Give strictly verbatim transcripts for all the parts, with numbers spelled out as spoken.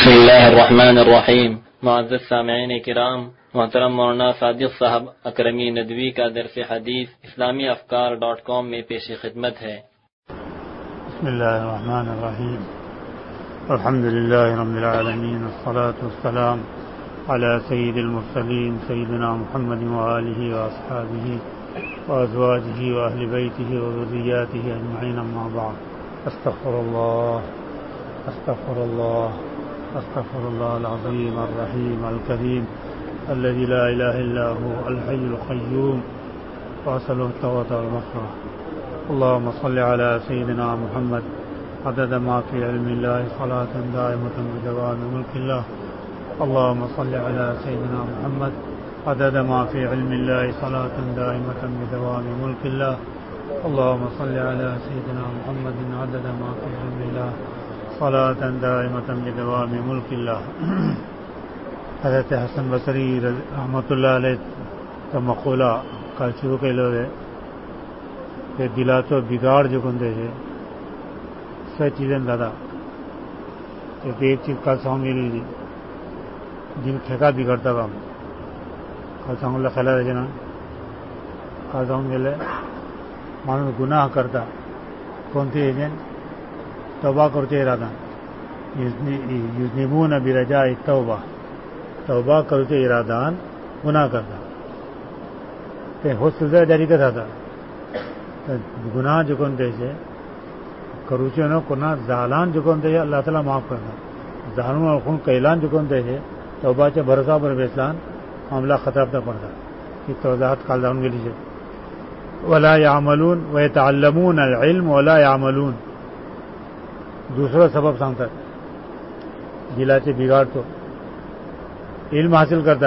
بسم اللہ الرحمن الرحیم. معزز سامعین کرام، محترم مولانا صادق صاحب اکرمی ندوی کا درس حدیث اسلامی افکار ڈاٹ کام میں پیش خدمت ہے. بسم اللہ الرحمن الرحیم. الحمد للہ رب العالمین، والصلاة والسلام علی سید المرسلین سیدنا محمد وآلہ واصحابہ وازواجہ واہل بیتہ وذریاتہ اجمعین، اما بعد. استغفر اللہ استغفر اللہ استغفر اللہ العظیم الرحیم الکریم الذي لا الہ الا هو الحی القیوم واسألہ التوبة والمغفرة. اللهم صل على سيدنا محمد عدد ما في علم الله صلاة دائمة بدوام ملك الله. اللهم صل على سيدنا محمد عدد ما في علم الله صلاة دائمة بدوام ملك الله. اللهم صل على سيدنا محمد عدد ما في علم الله صلاة دائمة بدوام ملك الله. حضرت حسن بصری رحمۃ اللہ علیہ کا مقولہ کل شروع کے لوگ کہ دلا تو بگاڑ جو گندے ہے سو چیزیں دادا ایک چیز کل ساؤں میری جن ٹھیکا بگڑتا کام کل ساؤں اللہ خیال رہے نا کل ساؤں گلے مانو گناہ کرتا کون سی ایجنٹ توبہ کرتے ارادہ یذنبون برجاء التوبہ توبہ کرتے ارادان گناہ کرتا کہ ہو سلسلہ جاری کا تھا گناہ جو کون سے کروچے نو کنا زالان جو کون سے اللہ تعالیٰ معاف کرنا زانون اور خون کیلان جو کون سے توبہ سے بھروسہ پر بیسلان معاملہ خطرہ نہ پڑتا کہ توضاحت کالدان کے لیے ولا يعملون ويتعلمون العلم ولا يعملون. دوسرا سبب سانتا جلا سے بگاڑ تو علم حاصل کرتا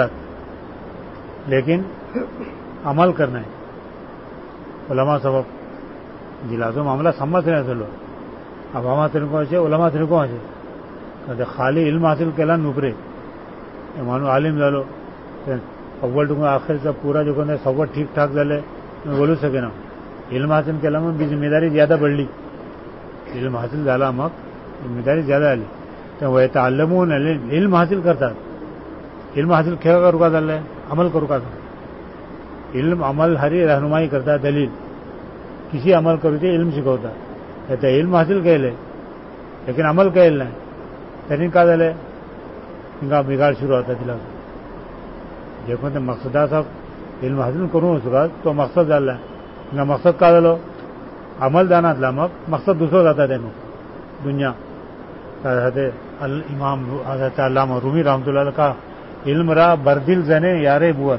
لیکن عمل کرنا ہے علماء سبب جلا تو معاملہ سمجھ رہے ہیں لوگ اب ہما طریقوں سے علماء طریقوں سے کہتے خالی علم حاصل کیلا نوپرے مانو عالم ڈالو اول ٹونگا آخر سے پورا جو کہتے سب ٹھیک ٹھاک ڈالے میں بولو سکے نا علم حاصل کیلا میں بھی ذمہ داری زیادہ بڑھ لی علم حاصل ڈالا مک ذمہ داری زیادہ لی تو وہ تعلمون علم حاصل کرتا علم حاصل کھیل کا رکا ڈال رہے عمل کا رکا تھا علم عمل ہری رہنمائی کرتا دلیل کسی عمل کرتے علم سکھوتا کہتے علم حاصل کہ لے لیکن عمل کہ لیں ترین کا دلے ان کا بگاڑ شروع ہوتا دلا دیکھو تو مقصدہ صاحب علم حاصل کروں اس کا تو مقصد ڈال رہا ہے ان کا مقصد کا دلو عمل دانا دلامک مقصد دوسرا جاتا دینو دنیا حضرت امام حضرت علامہ رومی رحمۃ اللہ کا علم را بردل زنے یارے بوت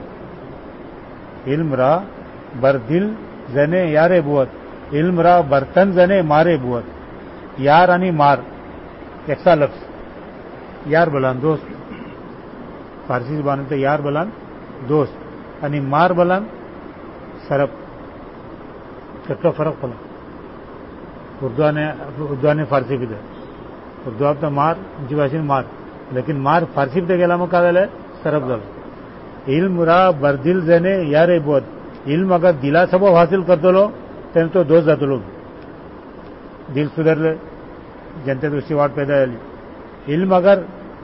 علم را بردل زنے یارے بوت علم را برتن زنے مارے بوت. یار انی مار ایکسا لفظ یار بلان دوست فارسی زبان میں یار بلان دوست انی مار بلان سرپ کتنا فرق پڑا اردو نے اردو نے فارسی بھی دے اردو آپ تو مار جی بھاشی مار لیکن مار فارسی بھی دے گلا میں کہا دے سرب دل علم را بردل زنے یارے بود علم اگر دلا سبب حاصل کر دو لو تین تو دوست جاتے لوگ دل سدھر لے جنتے دوسری واٹ پیدا ہے علم اگر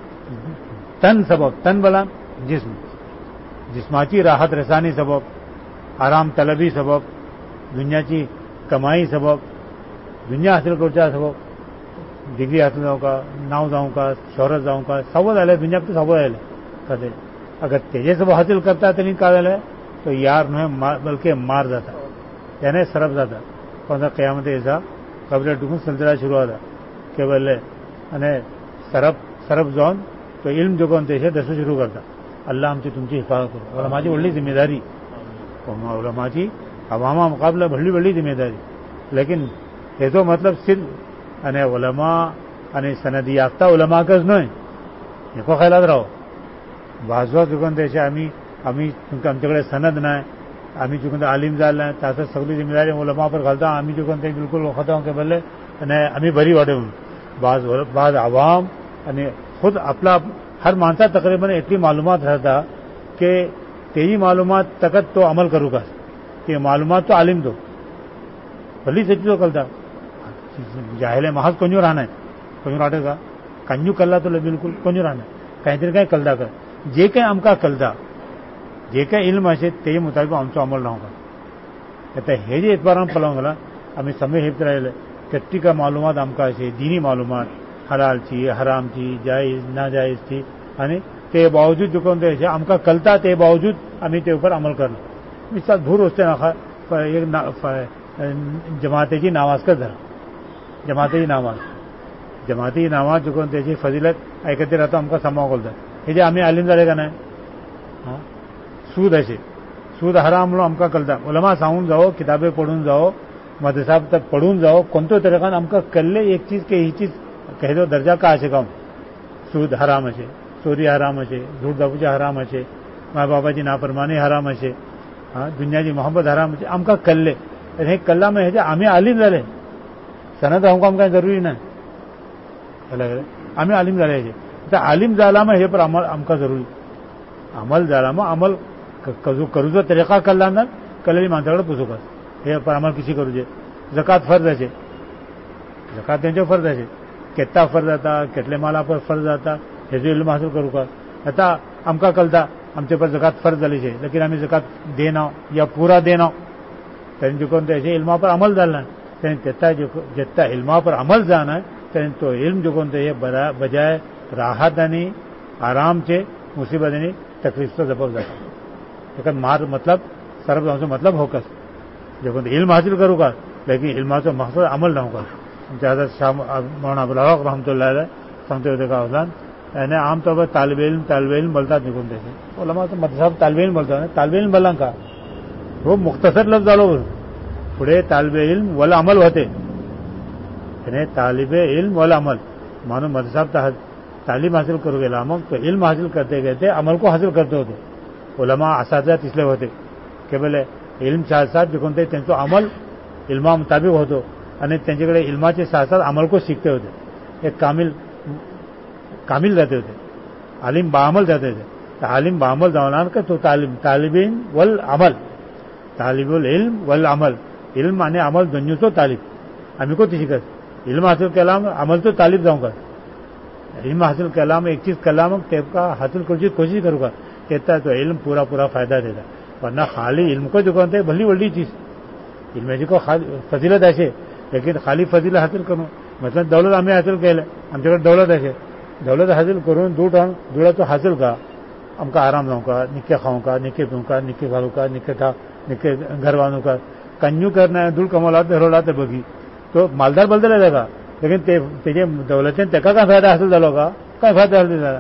تن سبب تن بلا جسم جسماتی راحت رسانی سبب آرام طلبی سبب دنیا کی کمائی سبب دنیا حاصل کرتا سبب ڈگری حاصل جاؤں کا ناؤ جاؤں کا شہرت جاؤں کا سب ہے دنیا تو سب ہے کہتے اگر تیجے سب حاصل کرتا ہے تو نہیں قابل ہے تو یار نہیں بلکہ مار جاتا یعنی سرف جاتا کون سا قیامت ایسا قبل ڈکن سلسلہ شروع ہوتا کہ بولے یعنی سرف سرف زون تو علم جو کون تیسے دسو شروع کرتا اللہ ہم سے تم کی حفاظت کرو علماء جی بڑی ذمہ داری علماء جی عوامہ مقابلہ بڑی بڑی ذمہ داری لیکن یہ تو مطلب صرف یعنی علماء یعنی سندی یافتہ علماء کا نہیں یہ کو خیالات رہو بعض وقت چکن دیشے ہمیں ہمیں چونکہ ہم چکڑے سند نہ ہے ہمیں چکن عالم جال نہ ہے تاثر سگلی ذمہ داری علماء پر غلطہ ہمیں چکن بالکل ختم کے بلے یعنی ہمیں بری واٹے بعض بعض عوام یعنی خود اپنا ہر مانسا تقریباً اتنی معلومات رہتا کہ تیری معلومات تکت تو عمل کروں گا کہ معلومات تو عالم دو بھلی سچی تو کلتا جاہل محض کنجور آنا ہے کنجور آٹے کا कंजू कल्ला तो बिलकुल कोणी राहणार काहीतरी काय कलदा कर जे काही आमका कलदा जे काही इल्म असे ते मुताबिक आमचो अमल ना आता हे जे इतबारान पलाव गेला आम्ही समय हेत राहिले कट्टी का मालूमात आमका असे दिनी मालूमात हलालची हरामची जायज नाजायजची आणि ते बावजूद जो कोण ते आमका कलता ते बावजूद आम्ही ते उपर अमल करणार मिसाल भूर वसते नाखा एक जमातेची नामाज कर धरा जमातेची नामाज जमाती नामाज जो कोण त्याची फजिलत ऐकते राहतो आमका समाव बोलतात हे जे आम्ही आलिम झाले का नाही सूद असे सूद हराम म्हणून आमका कळता उलमा सांगून जाओ किताबे पढून जाओ मदरसाब तक पढून जाओ कोणतो तरीकान आमका कल्ले एक चीज के ही चीज कह दो दर्जा का असे काम सूद हराम असे चोरी हराम असे झूठ दाबूचे हराम असे माय बाबाची नाफरमानी हराम असे हा दुनियाची मोहब्बत हराम असे आमका कल्ले हे कल्ला में हे आम्ही आलिम झाले सनद आमका आमका जरुरी नाही आम्ही आलिम झाले तर आलिम झाला मग हे पण अमल आमका जरुरी अमल झाला मग अमल करूचो तरीका कल्ला ना कल्लेली माणसाकडे पुसू कर हे पण अमल किसी करूचे जकात फर्ज असे जकात त्यांचे फर्ज असे केत्ता फर्ज जाता केटले माला पर फर्ज जाता हे जो इल्म हासिल करू का आता आमका कळता आमचे पर जकात फर्ज झाली छे लेकिन आम्ही जकात देना या पूरा देना त्यांनी कोण त्याचे इल्मा पर अमल झाला त्यांनी तेता जो जेत्ता इल्मा पर अमल जाना त्यांनी तो इल्म जो कोण ते बजाय राहत आणि आरामचे मुसीबत आणि तकलीफचा जबाब जाता मार मतलब सर्व जाऊन मतलब होकस जो कोण इल्म हासिल करू का लेकिन इल्माचा मकसद अमल ना होगा ज्यादा शाह मौलाना अबुल हक रहमतुल्लाह अलैह सांगते होते का उदाहरण यानी आमतौर पर तालिब इल्म तालिब इल्म बोलतात निघून त्याचे उलमा तो मदरसा तालिब इल्म बोलतात तालिब इल्म बोलला का वो मुख्तसर लफ्ज झालो पुढे तालिब इल्म वल अमल होते यानी तालिब इल्म वल अमल मानो मदरसा तालीम हासिल करू गेला मग तो इल्म हासिल करते गए थे अमल को हासिल करते होते उलमा असाजात इसलिए होते के बोले इल्म साथ साथ जो कोणते त्यांचा अमल इल्मा मुताबिक होतो आणि त्यांच्याकडे इल्माचे साथ साथ अमल को सीखते होते एक कामिल कामिल जाते होते आलिम बाअमल जाते थे तो आलिम बाअमल जावणार का तो तालिम तालिबीन वल अमल तालिबुल इल्म वल अमल इल्म आणि अमल दोन्हीचो तालीब आम्ही को शिकत इल्म हासिल केला अमल तो तालीब जाऊं का इल्म हासिल केला एक चीज कला मग तेका हासिल करने की कोशिश करूँगा कहता है तो इल्म पूरा पूरा फायदा देता वरना खाली इल्म को जो कहते हैं भली बड़ी चीज इल्म जी को फजीलत ऐसे लेकिन खाली फजीलत हासिल करूँ मतलब दौलत आम्ही हासिल केलं आमच्याकडे दौलत ऐसे दौलत हासिल करून दूध दुड़ा तो हासिल का आमका आराम जाऊँ का निक्के खाऊं का निक्के पीऊँ का निक्के घालू का निक्के खा निक्के घर बांधू का कंजू करना है दूध कमवला धरवला तर बघी तो मालदार बलदले जागा लेकिन ते त्याचे दौलतीन तेका काय फायदा हासिल झालो का काय फायदा हासिल झाला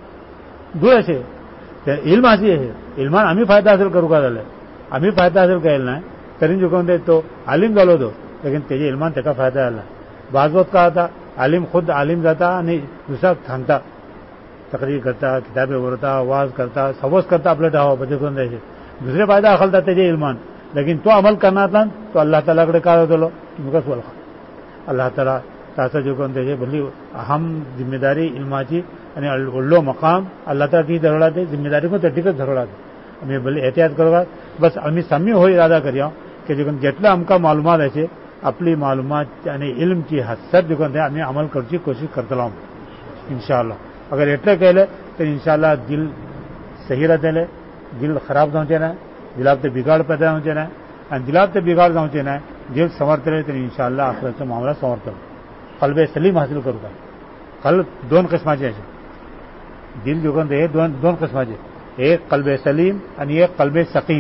दूर असे इल्म अशी आहे इल्मान आम्ही फायदा हासिल करू का झालं आम्ही फायदा हासिल केला नाही तरी जो कोण तो आलिम झालो होतो लेकिन त्याचे इल्मान तेका फायदा झाला बाजवत का होता आलिम खुद आलिम जाता आणि दुसरा सांगता तक्रीर करता किताबे ओरता वाज करता सवस करता आपलं ठावा बजे करून द्यायचे दुसरे फायदा अखलता त्याचे इल्मान लेकिन तो अमल करणार ना तो अल्लाह तालाकडे काय होतो तुमका सोल अल्लाह ताला ताचा जो कोण त्याचे भली अहम जिम्मेदारी इल्माची आणि उल्लो मकाम अल्लाह ताला ती धरवला ते जिम्मेदारी को तटीकच धरवला आम्ही भले एहतियात करूगा बस आम्ही सम्य हो इरादा करूया की जो जेटला आमका मालूमात आहे आपली मालूमात आणि इल्मची हसत जो कोण आम्ही अमल करची कोशिश करतलो इंशाअल्लाह अगर एटले केले तर इंशाअल्लाह दिल सही राहतले दिल खराब जावचे ना दिलात ते बिगाड पैदा होचे ना आणि दिलात ते बिगाड जावचे ना दिल संवरतले तर इंशाअल्लाह आखिरचा मामला संवरतलो कल्ब सलीम हासिल करू का कल्ब दोन किस्माचे असे दिल जो कोण हे दोन दोन किस्माचे एक कल्ब सलीम आणि एक कल्ब सकीम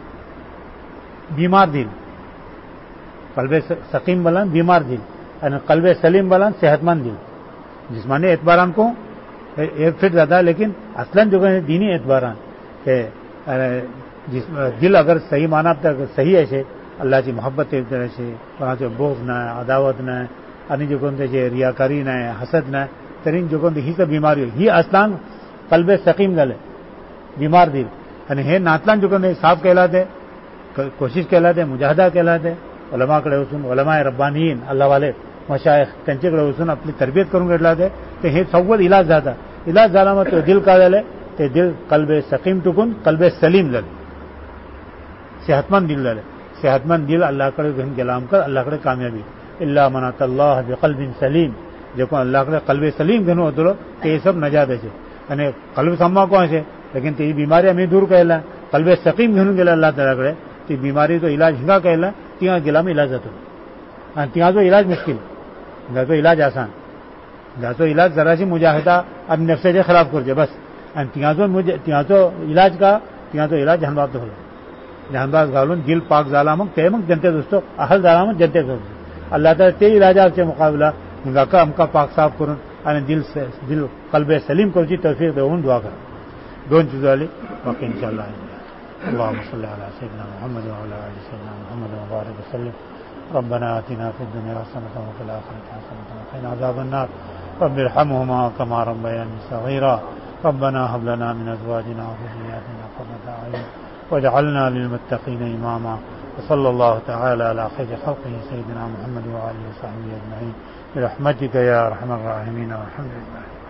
बीमार दिल कल्ब सकीम बलन बीमार दिल आणि कल्ब सलीम बलन सेहतमंद दिल जिस्मानी एतबारान को एक फिट जाता है लेकिन असलन जो है दीनी एतबारान के जिस दिल अगर सही माना तक सही ऐसे अल्लाह की मोहब्बत ऐसे कोणाचे बोग नाही अदावत नाही आणि जो कोण त्याचे रियाकारी नाही हसद नाही तरी जो कोण ही सब बीमारी ही असलान कल्ब सकीम झाले बीमार दिल आणि हे नातलान जो कोण साफ केला ते कोशिश केला ते मुजाहदा केला ते उलमाकडे वचून उलमाए रब्बानीन अल्लाह वाले मशायख त्यांच्याकडे वचून आपली तरबियत करून घेतला ते हे सव्वद इलाज जाता इलाज झाला मग तो दिल काय झाले ते दिल कल्ब सकीम टुकून कल्ब सलीम झाले सेहतमंद दिल झाले सेहतमंद दिल अल्लाहकडे घेऊन गेला आमका अल्लाहकडे कामयाबी इल्ला मनात अल्लाह बिक़ल्बिन सलीम જેકો અલ્લાહ કરે કલ્બે સલીમ ઘણું હતો તે એ સબ નજાત છે અને કલ્બ સમા કોણ છે લેકિન તે બીમારી અમે દૂર કરેલા કલ્બે સકીમ ઘણું ગયેલા અલ્લાહ તાલા કરે તે બીમારી તો ઇલાજ હિંગા કહેલા ત્યાં ગયેલામાં ઇલાજ હતો અને ત્યાં તો ઇલાજ મુશ્કેલ ત્યાં તો ઇલાજ આસાન ત્યાં તો ઇલાજ જરાસી મુજાહિદા अब નફસે જે ખરાબ કરજે બસ અને ત્યાં તો ત્યાં તો ઇલાજ કા ત્યાં તો ઇલાજ જહાનબાદ તો હલો જહાનબાદ ઘાલું દિલ પાક ઝાલામક તેમક જનતે દોસ્તો અહલ ઝાલામક જનતે કરજો અલ્લાહ તાલા તે ઇલાજ આપશે મુકાબલા મુઝાકા અમકા પાક સાફ કरून અને દિલ દિલ કલ્બે સલીમ કરજી તૌફીક દેવું દુઆ કર दोन चीज़ वाली बाकी इंशाअल्लाह اللهم صل على سيدنا محمد وعلى ال سيدنا محمد وبارك وسلم ربنا آتنا في الدنيا حسنة وفي الآخرة حسنة وقنا عذاب النار رب ارحمهما كما ربياني صغيرا ربنا هب لنا من أزواجنا وذرياتنا قرة أعين واجعلنا للمتقين إماما وصلى الله تعالى على خير خلقه سيدنا محمد وآله وصحبه أجمعين برحمتك يا أرحم الراحمين والحمد لله